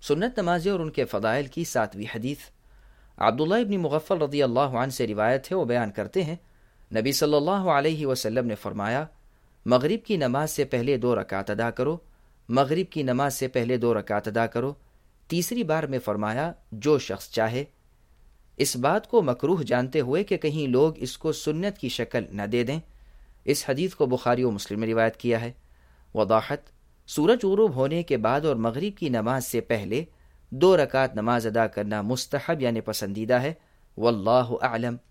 सुन्नत नमाज़ें और उनके फ़दाइल की 7वीं हदीस। अब्दुल्लाह इब्न मुग़फ़्फ़ल रज़ियल्लाहु अन्हु से रिवायत है, वो बयान करते हैं, नबी सल्लल्लाहु अलैहि वसल्लम ने फरमाया, मगरिब की नमाज से पहले 2 रकात अदा करो, मगरिब की नमाज से पहले 2 रकात अदा करो। तीसरी बार में फरमाया, जो शख्स चाहे। इस बात को मकरूह जानते हुए कि कहीं लोग इसको सुन्नत की शक्ल न दे दें, इस हदीस को बुखारी और मुस्लिम में रिवायत किया है। वदाहत, सूरज गुरूब होने के बाद और मगरिब की नमाज से पहले 2 रकात नमाज अदा करना मुस्तहब यानी पसंदीदा है। वल्लाहु अअलम।